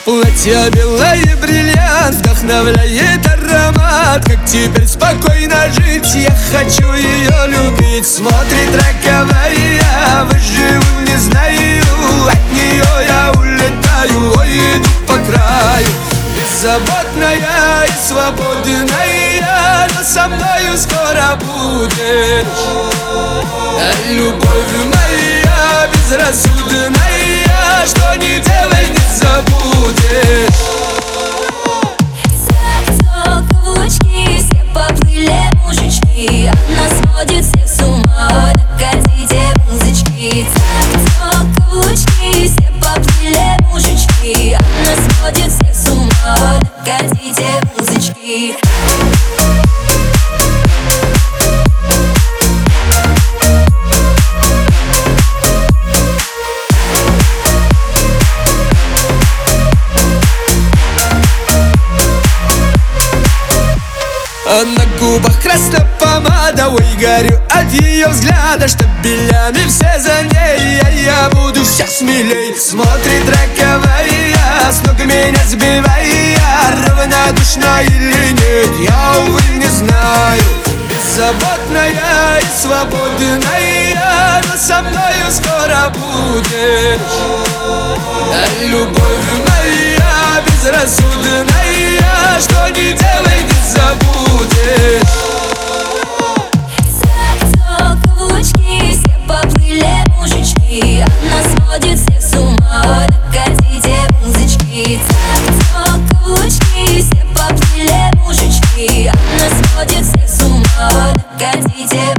Платье белое, бриллиант, вдохновляет аромат. Как теперь спокойно жить, я хочу ее любить. Смотрит роковая, выживу не знаю. От нее я улетаю, ой, иду по краю. Беззаботная и свободная, но со мною скоро будешь. Любовь моя безрассудная, что не делай, не забудешь. Так, каблучки, все поплыли мужички. Она сводит всех с ума, докатите музычки. Так, каблучки, все поплыли мужички. Она сводит всех с ума, докатите музычки. А на губах красная помада, ой, горю от ее взгляда. Штабелями все за ней, а я буду все смелей. Смотрит роковая, с ног меня сбивая. Равнодушна или нет, я, увы, не знаю. Беззаботная и свободная, но со мною скоро будешь. Любовь моя безрассудная, что не делай, не забудешь. Так, каблучки, все поплыли мужички. Она сводит всех с ума, докатите музычки. Так, каблучки, все поплыли мужички. Она сводит всех с ума, докатите